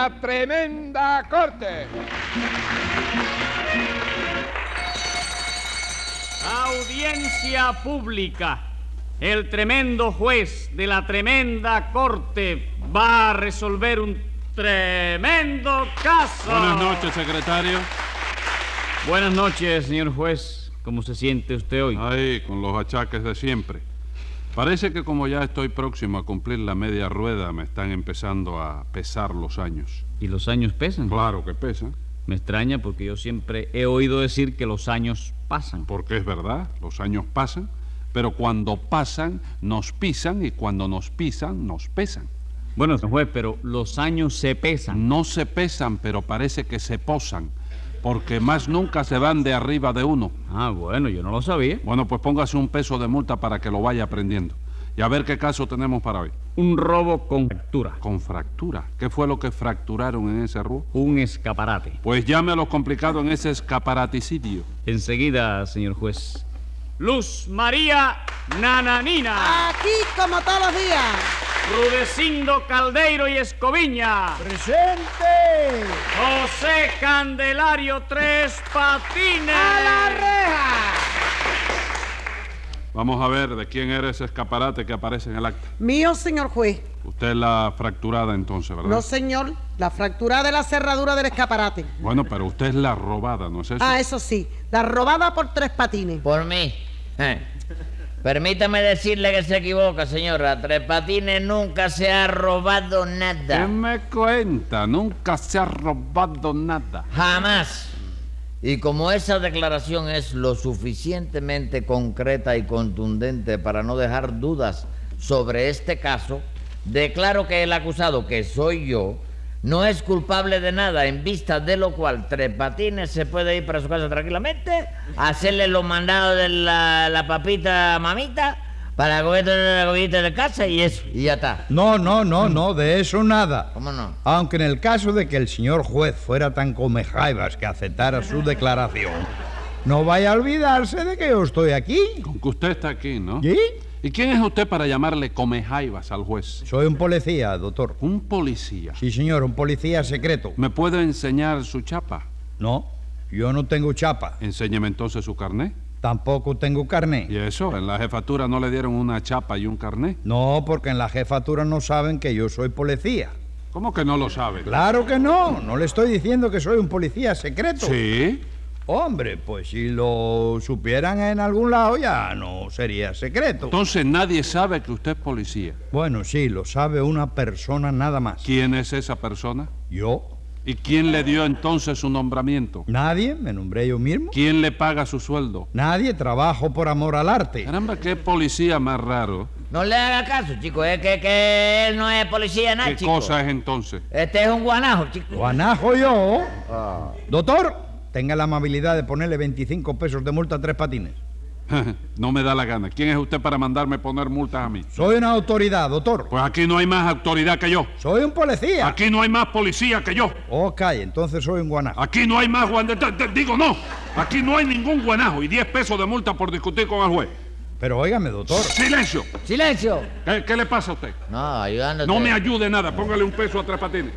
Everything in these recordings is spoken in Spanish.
la tremenda corte. Audiencia pública. El tremendo juez de la tremenda corte va a resolver un tremendo caso. Buenas noches, secretario. Buenas noches, señor juez. ¿Cómo se siente usted hoy? Ay, con los achaques de siempre. Parece que como ya estoy próximo a cumplir la media rueda, me están empezando a pesar los años. ¿Y los años pesan? Claro que pesan. Me extraña porque yo siempre he oído decir que los años pasan. Porque es verdad, los años pasan, pero cuando pasan nos pisan y cuando nos pisan nos pesan. Bueno, señor juez, pero los años se pesan. No se pesan, pero parece que se posan, porque más nunca se van de arriba de uno. Ah, bueno, yo no lo sabía. Bueno, pues póngase un peso de multa para que lo vaya aprendiendo. Y a ver qué caso tenemos para hoy. Un robo con fractura. ¿Con fractura? ¿Qué fue lo que fracturaron en ese robo? Un escaparate. Pues llame a lo complicado en ese escaparaticidio. Enseguida, señor juez. Luz María Nananina. Aquí como todos los días. Rudecindo Caldeiro y Escoviña. ¡Presente! José Candelario Tres Patines. ¡A la reja! Vamos a ver de quién era ese escaparate que aparece en el acta. Mío, señor juez. Usted es la fracturada entonces, ¿verdad? No, señor. La fractura de la cerradura del escaparate. Bueno, pero usted es la robada, ¿no es eso? Ah, eso sí. La robada por Tres Patines. Por mí. Permítame decirle que se equivoca, señora. Tres Patines nunca se ha robado ¿Qué nada. me cuenta? Nunca se ha robado nada. Jamás. Y como esa declaración es lo suficientemente concreta y contundente para no dejar dudas sobre este caso, declaro que el acusado, que soy yo, no es culpable de nada, en vista de lo cual Tres Patines se puede ir para su casa tranquilamente, hacerle los mandados de la papita mamita para comer la comidita de casa y eso, y ya está. No, de eso nada. ¿Cómo no? Aunque en el caso de que el señor juez fuera tan comejaivas que aceptara su declaración, no vaya a olvidarse de que yo estoy aquí. Con que usted está aquí, ¿no? ¿Sí? ¿Y quién es usted para llamarle comejaivas al juez? Soy un policía, doctor. Un policía. Sí, señor, un policía secreto. ¿Me puede enseñar su chapa? No, yo no tengo chapa. Enséñeme entonces su carné. Tampoco tengo carné. ¿Y eso? ¿En la jefatura no le dieron una chapa y un carné? No, porque en la jefatura no saben que yo soy policía. ¿Cómo que no lo sabe? Claro que no. No le estoy diciendo que soy un policía secreto. Sí. Hombre, pues si lo supieran en algún lado ya no sería secreto. Entonces nadie sabe que usted es policía. Bueno, sí, lo sabe una persona nada más. ¿Quién es esa persona? Yo. ¿Y quién le dio entonces su nombramiento? Nadie, me nombré yo mismo. ¿Quién le paga su sueldo? Nadie, trabajo por amor al arte. Caramba, qué policía más raro. No le haga caso, chico, es que él no es policía nada, ¿Qué chico. cosa es entonces? Este es un guanajo, chico. Guanajo yo. Doctor, tenga la amabilidad de ponerle 25 pesos de multa a Tres Patines. No me da la gana. ¿Quién es usted para mandarme poner multas a mí? Soy una autoridad, doctor. Pues aquí no hay más autoridad que yo. Soy un policía. Aquí no hay más policía que yo. Ok, entonces soy un guanajo. Aquí no hay más Digo, no. Aquí no hay ningún guanajo y 10 pesos de multa por discutir con el juez. Pero óigame, doctor. ¡Silencio! ¡Silencio! ¿Qué le pasa a usted? No, ayudándote. No me ayude nada. Póngale un peso a Tres Patines.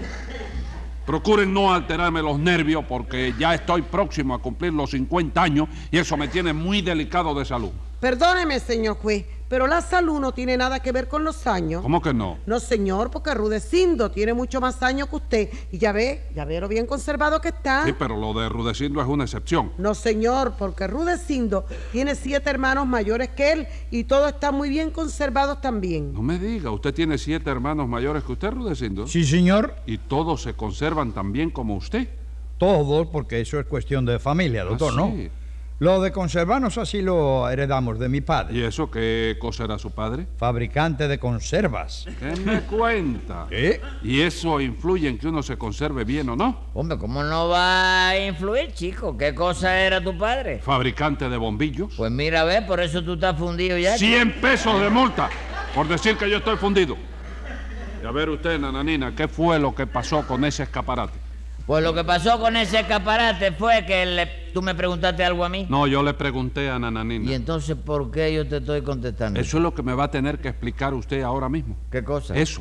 Procuren no alterarme los nervios porque ya estoy próximo a cumplir los 50 años y eso me tiene muy delicado de salud. Perdóneme, señor juez, pero la salud no tiene nada que ver con los años. ¿Cómo que no? No, señor, porque Rudecindo tiene mucho más años que usted. Y ya ve lo bien conservado que está. Sí, pero lo de Rudecindo es una excepción. No, señor, porque Rudecindo tiene 7 hermanos mayores que él y todos están muy bien conservados también. No me diga, ¿usted tiene 7 hermanos mayores que usted, Rudecindo? Sí, señor. ¿Y todos se conservan tan bien como usted? Todos, porque eso es cuestión de familia, doctor, Ah, ¿no? sí. Lo de conservarnos así lo heredamos de mi padre. ¿Y eso qué cosa era su padre? Fabricante de conservas. ¿Qué me cuenta? ¿Eh? ¿Y eso influye en que uno se conserve bien o no? Hombre, ¿cómo no va a influir, chico? ¿Qué cosa era tu padre? ¿Fabricante de bombillos? Pues mira, a ver, por eso tú estás fundido ya. 100 pesos de multa por decir que yo estoy fundido. Y a ver usted, nananina, ¿qué fue lo que pasó con ese escaparate? Pues lo que pasó con ese escaparate fue que tú me preguntaste algo a mí. No, yo le pregunté a nananina. ¿Y entonces por qué yo te estoy contestando? Eso es lo que me va a tener que explicar usted ahora mismo. ¿Qué cosa? Eso.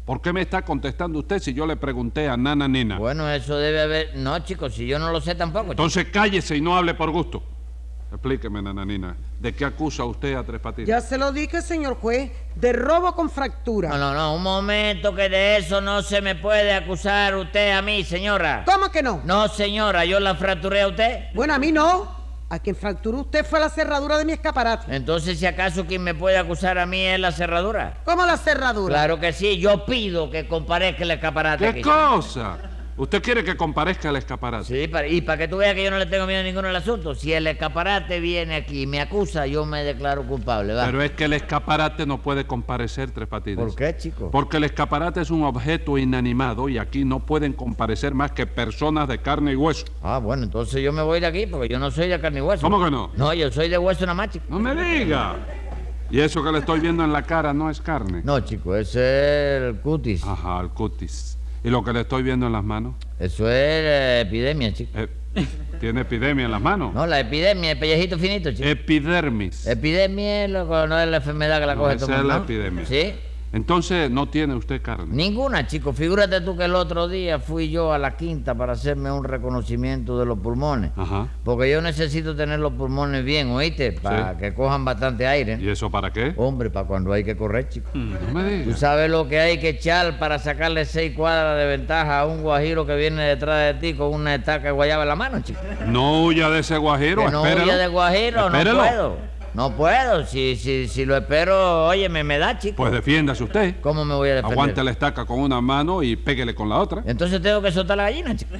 ¿Por qué me está contestando usted si yo le pregunté a Nana Nina? Bueno, eso debe haber... No, chicos, si yo no lo sé tampoco, chico. Entonces cállese y no hable por gusto. Explíqueme, Nana Nina, ¿de qué acusa usted a Tres Patines? Ya se lo dije, señor juez, de robo con fractura. No, un momento, que de eso no se me puede acusar usted a mí, señora. ¿Cómo que no? No, señora, yo la fracturé a usted. Bueno, a mí no. A quien fracturó usted fue la cerradura de mi escaparate. Entonces, si acaso quien me puede acusar a mí es la cerradura. ¿Cómo la cerradura? Claro que sí, yo pido que comparezca el escaparate. ¿Qué aquí. cosa? ¿Usted quiere que comparezca el escaparate? Sí, y para que tú veas que yo no le tengo miedo a ninguno del asunto. Si el escaparate viene aquí y me acusa, yo me declaro culpable, ¿va? Pero es que el escaparate no puede comparecer, Tres Patines. ¿Por qué, chico? Porque el escaparate es un objeto inanimado y aquí no pueden comparecer más que personas de carne y hueso. Ah, bueno, entonces yo me voy de aquí porque yo no soy de carne y hueso. ¿Cómo que no? No, yo soy de hueso nada más, chico. No me diga. ¿Y eso que le estoy viendo en la cara no es carne? No, chico, ese es el cutis. Ajá, el cutis. ¿Y lo que le estoy viendo en las manos? Eso es epidemia, chico. ¿Tiene epidemia en las manos? No, la epidemia, el pellejito finito, chico. Epidermis. Epidemia, loco, no es la enfermedad que la coge todo Esa el es mundo, la ¿no? epidemia. Sí. Entonces no tiene usted carne. Ninguna, chico. Figúrate tú que el otro día fui yo a la quinta para hacerme un reconocimiento de los pulmones. Ajá. Porque yo necesito tener los pulmones bien, ¿oíste? Para Sí. que cojan bastante aire. ¿Y eso para qué? Hombre, para cuando hay que correr, chico. No me ¿Tú diga. sabes lo que hay que echar para sacarle 6 cuadras de ventaja a un guajiro que viene detrás de ti con una estaca de guayaba en la mano, chico? No huya de ese guajiro, Que no espérelo. huya de guajiro, Espérelo. no puedo. No puedo. Si lo espero, oye, me da, chico. Pues defiéndase usted. ¿Cómo me voy a defender? Aguante la estaca con una mano y péguele con la otra. Entonces tengo que soltar la gallina, chico.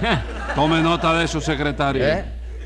Tome nota de eso, secretario. ¿Eh?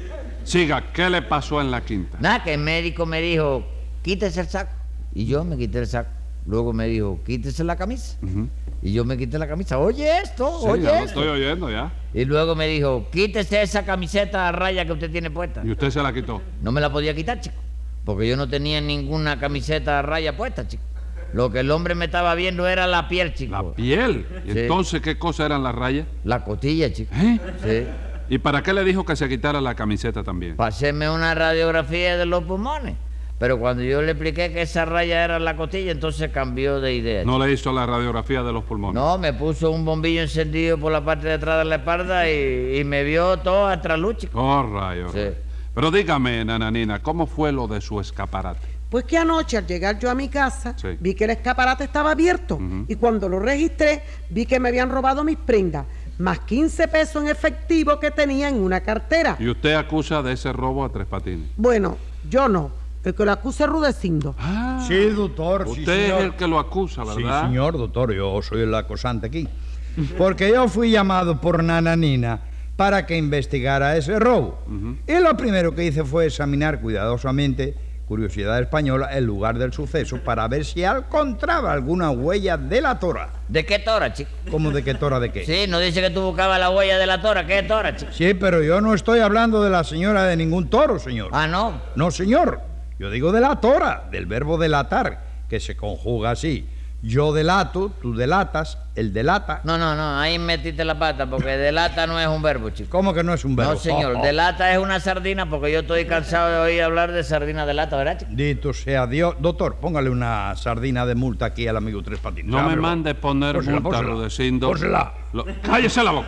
Siga, ¿qué le pasó en la quinta? Nada, que el médico me dijo, quítese el saco. Y yo me quité el saco. Luego me dijo, quítese la camisa. Ujú. Y yo me quité la camisa. Oye esto, Sí, oye ya lo esto. estoy oyendo ya. Y luego me dijo, quítese esa camiseta a raya que usted tiene puesta. Y usted se la quitó. No me la podía quitar, chico. Porque yo no tenía ninguna camiseta a raya puesta, chico. Lo que el hombre me estaba viendo era la piel, chico. La piel. ¿Y Sí. entonces qué cosa eran las rayas? La costilla, chico. ¿Eh? Sí. ¿Y para qué le dijo que se quitara la camiseta también? Para hacerme una radiografía de los pulmones. Pero cuando yo le expliqué que esa raya era la costilla, entonces cambió de idea. No le hizo la radiografía de los pulmones. No, me puso un bombillo encendido por la parte de atrás de la espalda y me vio todo a trasluz, chico. Oh, rayos. Sí. Pero dígame, Nananina, ¿cómo fue lo de su escaparate? Pues que anoche al llegar yo a mi casa Sí. vi que el escaparate estaba abierto Ujú. y cuando lo registré vi que me habían robado mis prendas, más 15 pesos en efectivo que tenía en una cartera. ¿Y usted acusa de ese robo a Tres Patines? Bueno, yo no, el que lo acusa es Rudecindo. Ah, Sí, doctor, sí, usted señor. es el que lo acusa, ¿verdad? Sí, señor, doctor, yo soy el acosante aquí. Porque yo fui llamado por Nananina para que investigara ese robo. Ujú. Y lo primero que hice fue examinar cuidadosamente, curiosidad española, el lugar del suceso para ver si encontraba alguna huella de la tora. ¿De qué tora, chico? ¿Cómo de qué tora de qué? Sí, no dice que tú buscabas la huella de la tora. ¿Qué tora, chico? Sí, pero yo no estoy hablando de la señora de ningún toro, señor. Ah, no. No, señor. Yo digo de la tora, del verbo delatar, que se conjuga así. Yo delato, tú delatas, él delata. No, ahí metiste la pata porque delata no es un verbo, chico. ¿Cómo que no es un verbo? No, señor, Oh, oh. delata es una sardina porque yo estoy cansado de oír hablar de sardina de lata, ¿verdad, chico? Dito sea Dios. Doctor, póngale una sardina de multa aquí al amigo Tres Patines. No me Ábrelo. mande poner Pórsela, multa, pórsela. Rudecindo. Pórsela. ¡Cállese la boca!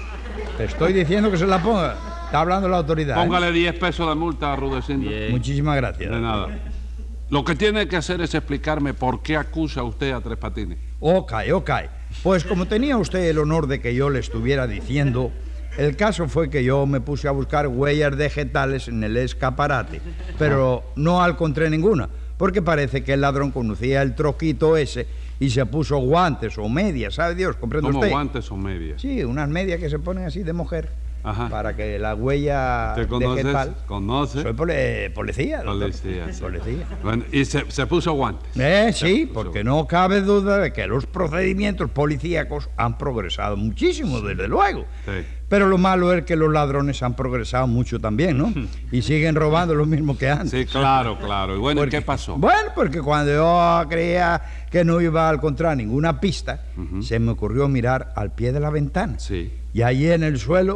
Te estoy diciendo que se la ponga. Está hablando la autoridad. ¿eh? Póngale 10 pesos de multa a Rudecindo. Bien. Muchísimas gracias. De nada. Lo que tiene que hacer es explicarme por qué acusa usted a Tres Patines. Ok. Pues como tenía usted el honor de que yo le estuviera diciendo, el caso fue que yo me puse a buscar huellas vegetales en el escaparate, pero no encontré ninguna, porque parece que el ladrón conocía el troquito ese y se puso guantes o medias, ¿sabe Dios? ¿Comprende ¿Como usted? guantes o medias? Sí, unas medias que se ponen así de mujer. Ajá. Para que la huella ¿Te conoces? vegetal... ¿Conoce? Soy policía. doctor. Policía, sí. Policía. Bueno, y se puso guantes. Sí, puso porque guantes. no cabe duda de que los procedimientos policíacos han progresado muchísimo, desde luego. Sí. Pero lo malo es que los ladrones han progresado mucho también, ¿no? Y siguen robando lo mismo que antes. Sí, claro. Y bueno, ¿y Porque- qué pasó? Bueno, porque cuando yo creía que no iba a encontrar ninguna pista, Ujú. se me ocurrió mirar al pie de la ventana. Sí. Y allí en el suelo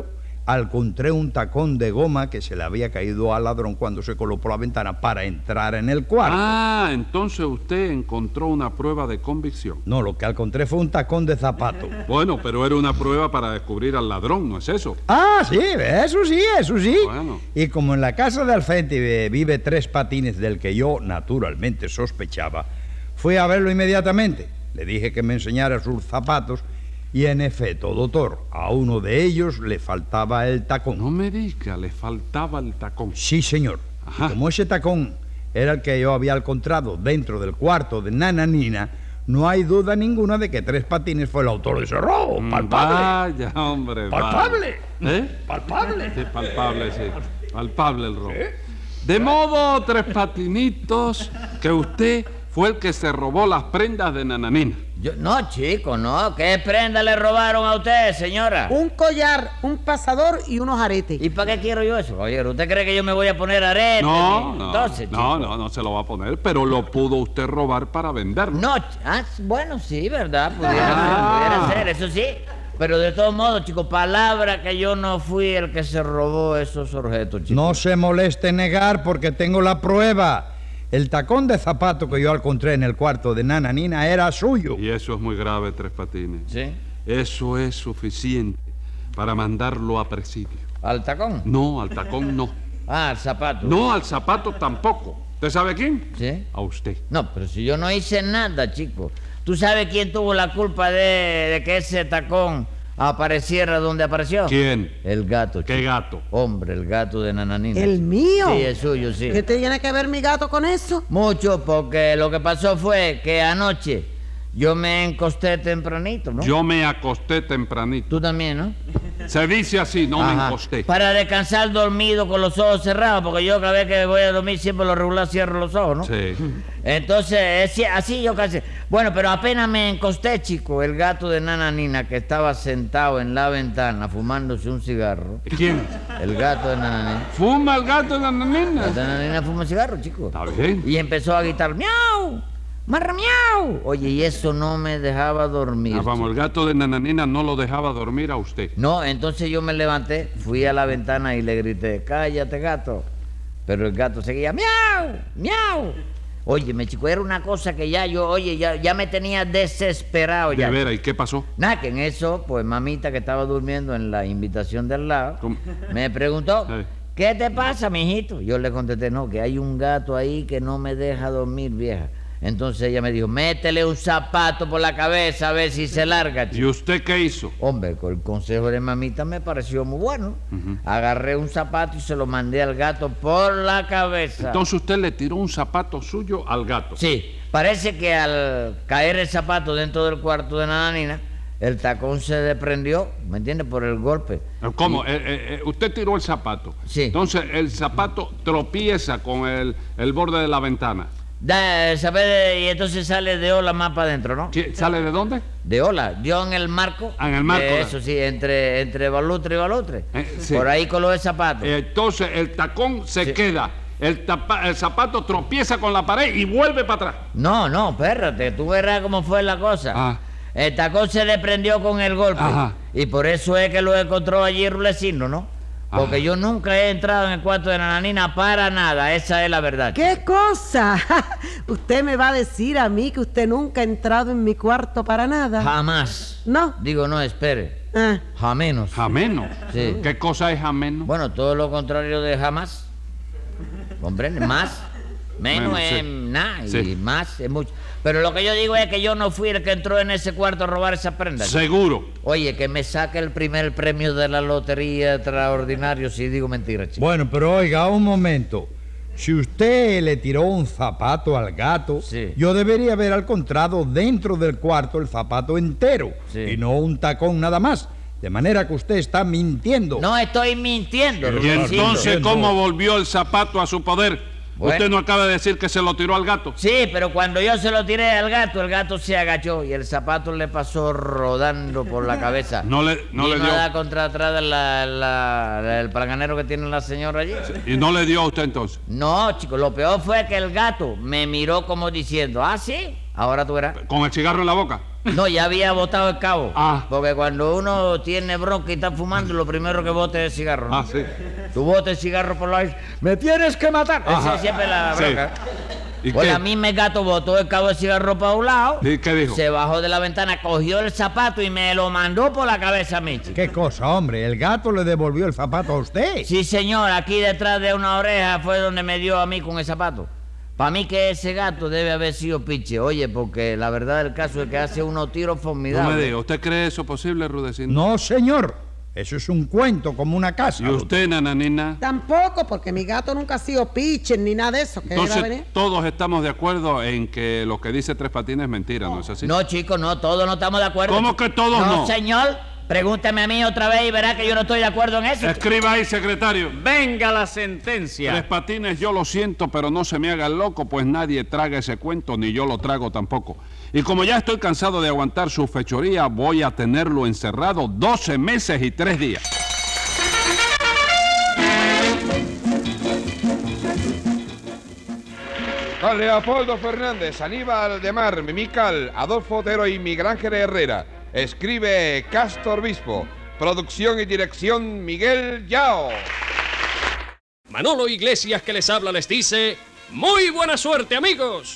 encontré un tacón de goma que se le había caído al ladrón cuando se coló por la ventana para entrar en el cuarto. Ah, entonces usted encontró una prueba de convicción. No, lo que encontré fue un tacón de zapato. Bueno, pero era una prueba para descubrir al ladrón, ¿no es eso? Ah, sí, eso sí, eso sí. Bueno. Y como en la casa de al frente vive Tres Patines, del que yo naturalmente sospechaba, fui a verlo inmediatamente. Le dije que me enseñara sus zapatos y en efecto, doctor, a uno de ellos le faltaba el tacón. No me diga, le faltaba el tacón. Sí, señor. Ajá. Y como ese tacón era el que yo había encontrado dentro del cuarto de Nananina, no hay duda ninguna de que Tres Patines fue el autor de ese robo. Palpable. Vaya, hombre. Palpable. vaya. ¿Eh? Palpable. Sí, palpable, sí. Palpable el robo. De modo, Tres Patinitos, que usted fue el que se robó las prendas de Nananina. No, chico, no. ¿Qué prenda le robaron a usted, señora? Un collar, un pasador y unos aretes. ¿Y para qué quiero yo eso, caballero? ¿Usted cree que yo me voy a poner arete? No, Entonces, chico. no se lo va a poner, pero lo pudo usted robar para venderlo. No, bueno, sí, ¿verdad? Pudiera ser, eso sí. Pero de todos modos, chico, palabra que yo no fui el que se robó esos objetos, chico. No se moleste en negar porque tengo la prueba. El tacón de zapato que yo encontré en el cuarto de Nananina era suyo. Y eso es muy grave, Tres Patines. ¿Sí? Eso es suficiente para mandarlo a presidio. ¿Al tacón? No, al tacón no. Ah, al zapato. No, al zapato tampoco. ¿Usted sabe quién? ¿Sí? A usted. No, pero si yo no hice nada, chico. ¿Tú sabes quién tuvo la culpa de que ese tacón apareciera donde apareció? ¿Quién? El gato, chico. ¿Qué gato? Hombre, el gato de Nananina. ¿El chico. mío? Sí, es suyo, sí. ¿Qué tiene que ver mi gato con eso? Mucho, porque lo que pasó fue que anoche yo me encosté tempranito, ¿no? Yo me acosté tempranito. Tú también, ¿no? Se dice así, no me Ajá. acosté. Para descansar dormido con los ojos cerrados, porque yo cada vez que voy a dormir siempre lo regular cierro los ojos, ¿no? Sí. Entonces, así yo casi... Bueno, pero apenas me encosté, chico, el gato de Nananina que estaba sentado en la ventana fumándose un cigarro. ¿Quién? El gato de Nananina. ¿Fuma el gato de El gato Nananina? de Nananina fuma un cigarro, chico. Está bien. Y empezó a gritar, ¡miau! ¡Marra, miau! Oye, y eso no me dejaba dormir. Ah, vamos, chico. el gato de Nananina no lo dejaba dormir a usted. No, entonces yo me levanté, fui a la ventana y le grité, cállate, gato. Pero el gato seguía, ¡miau! ¡miau! Óyeme, chico, era una cosa que ya me tenía desesperado ya. De veras, ¿y qué pasó? Nada, que en eso, pues mamita que estaba durmiendo en la invitación del lado, ¿Cómo? me preguntó, Sí. ¿qué te pasa, mijito? Yo le contesté, no, que hay un gato ahí que no me deja dormir, vieja. Entonces ella me dijo, métele un zapato por la cabeza a ver si se larga, chico. ¿Y usted qué hizo? Hombre, con el consejo de mamita me pareció muy bueno. Agarré un zapato y se lo mandé al gato por la cabeza. Entonces usted le tiró un zapato suyo al gato. Sí, parece que al caer el zapato dentro del cuarto de Nananina, el tacón se desprendió, ¿me entiende? Por el golpe. ¿Cómo? Usted tiró el zapato. Sí. Entonces el zapato tropieza con el borde de la ventana. Y entonces sale de ola más para adentro, ¿no? ¿Sale de dónde? De ola, dio en el marco. Ah, en el marco. Eso sí, entre balutre y balutre. Sí. Por ahí coló el zapato. Entonces el tacón se Sí. queda. El zapato tropieza con la pared y vuelve para atrás. No, espérate, tú verás cómo fue la cosa. Ah. El tacón se desprendió con el golpe. Ajá. Y por eso es que lo encontró allí Rulecindo, ¿no? Porque Ajá. yo nunca he entrado en el cuarto de Nananina para nada, esa es la verdad. ¿Qué cosa? Usted me va a decir a mí que usted nunca ha entrado en mi cuarto para nada. Jamás. ¿No? Digo, no, espere. Ah, Jamenos. Jameno. Sí. ¿Qué cosa es jameno? Bueno, todo lo contrario de jamás. ¿Comprende? Más. Menos Menos, sí. es nada y Sí. más es mucho. Pero lo que yo digo es que yo no fui el que entró en ese cuarto a robar esa prenda. Seguro. Oye, que me saque el primer premio de la lotería extraordinario si digo mentira, chico. Bueno, pero oiga, un momento. Si usted le tiró un zapato al gato, Sí. yo debería haber encontrado dentro del cuarto el zapato entero Sí. y no un tacón nada más. De manera que usted está mintiendo. No estoy mintiendo, ¿Y Rudecindo. entonces no. cómo volvió el zapato a su poder? Bueno. Usted no acaba de decir que se lo tiró al gato. Sí, pero cuando yo se lo tiré al gato se agachó y el zapato le pasó rodando por la cabeza. No le Vino dio. a dar contra atrás el palanganero que tiene la señora allí. Y no le dio a usted entonces. No, chico, lo peor fue que el gato me miró como diciendo, ¿ah, sí? Ahora tú verás. ¿Con el cigarro en la boca? No, ya había botado el cabo. Ah. Porque cuando uno tiene bronca y está fumando, lo primero que bote es el cigarro, ¿no? Ah, sí. Tú botes el cigarro por la... ¡Me tienes que matar! Esa Ajá. es siempre la Sí. bronca. ¿Y Pues qué? a mí el gato botó el cabo del cigarro para un lado. ¿Y qué dijo? Se bajó de la ventana, cogió el zapato y me lo mandó por la cabeza a mí. ¿Qué cosa, hombre? ¿El gato le devolvió el zapato a usted? Sí, señor, aquí detrás de una oreja fue donde me dio a mí con el zapato. Para mí que ese gato debe haber sido piche, oye, porque la verdad del caso es que hace unos tiros No formidables. me diga, ¿usted cree eso posible, Rudecindo? No, señor. Eso es un cuento como una casa. ¿Y usted, nananina? Tampoco, porque mi gato nunca ha sido pitcher ni nada de eso. ¿Qué era Entonces, venir? todos estamos de acuerdo en que lo que dice Tres Patines es mentira, ¿no es así? No, chicos, no, todos no estamos de acuerdo. ¿Cómo que todos no? No, señor, pregúntame a mí otra vez y verá que yo no estoy de acuerdo en eso. Escriba ahí, secretario. Venga la Tres sentencia. Patines, yo lo siento, pero no se me haga el loco, pues nadie traga ese cuento, ni yo lo trago tampoco. Y como ya estoy cansado de aguantar su fechoría, voy a tenerlo encerrado 12 meses y 3 días. Con Leopoldo Fernández, Aníbal de Mar, Mimical, Adolfo Otero y Miguel Ángel Herrera. Escribe Castor Bispo. Producción y dirección Miguel Yao. Manolo Iglesias, que les habla, les dice: ¡muy buena suerte, amigos!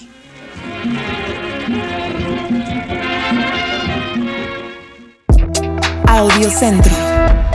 Audiocentro.